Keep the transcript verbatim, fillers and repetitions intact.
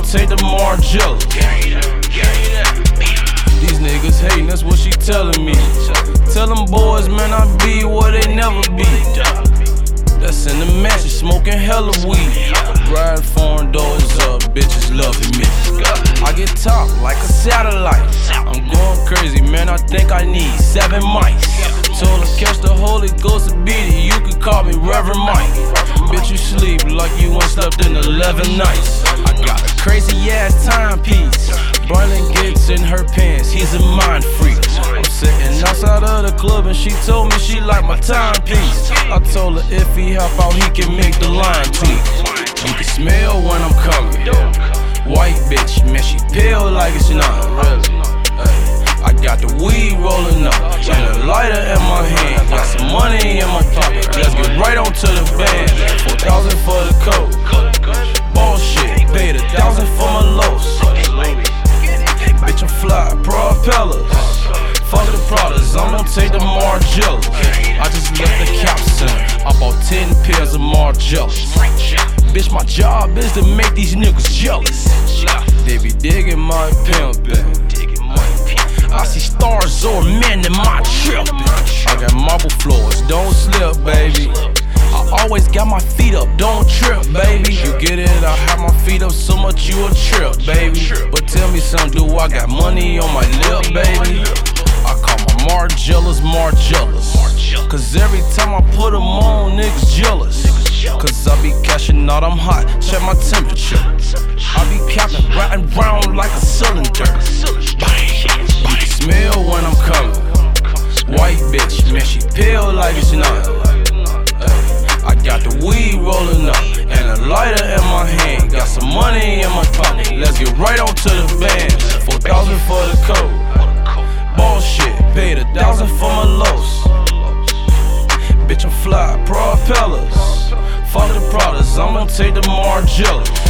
take the Margiela. These niggas hating, that's what she telling me. Tell them boys, man, I be where they never be. That's in the mansion, smoking hella weed. Riding foreign doors up, bitches loving me. I get top like a satellite. I'm going crazy, man, I think I need seven mics. Told her catch the Holy Ghost and beat it, you could call me Reverend Mike. Bitch, you sleep like you ain't slept in eleven nights. I got a crazy ass timepiece. Berlin gets in her pants, he's a mind freak. I'm sitting outside of the club and she told me she like my timepiece. I told her if he help out, he can make the line tweak. You can smell when I'm coming. White bitch, man, she pale like it's nothing. I got the weed rolling up and a lighter in my hand. Got some money in my pocket, let's get right on to the band. Four thousand for the coat, bullshit. Paid a thousand for my lows. Bitch, I'm fly, propellers. Fuck the Pradas, I'm gon' take the Margiela. I just left the cap center, I bought ten pairs of Margiela. Bitch, my job is to make these niggas jealous. They be digging my pimpin'. I see stars or men in my trip. I got marble floors, don't slip, baby. I always got my feet up, don't trip, baby. You get it, I have my feet up so much you a trip, baby. But tell me something, do I got money on my lip, baby? I call my Margielas Margielas, cause every time I put them on, niggas jealous. Cause I be cashing out, I'm hot, check my temperature. I be capping, riding round like a cylinder. You can smell when I'm coming. White bitch, man, she pale like it's nothing. I got the weed rolling up and a lighter in my hand. Got some money in my pocket, let's get right on to the band. Four thousand for the coat, bullshit. Paid a thousand for my lows. Bitch, I'm fly, propellers. Fuck the Pradas, I'm gon' take the Margiela.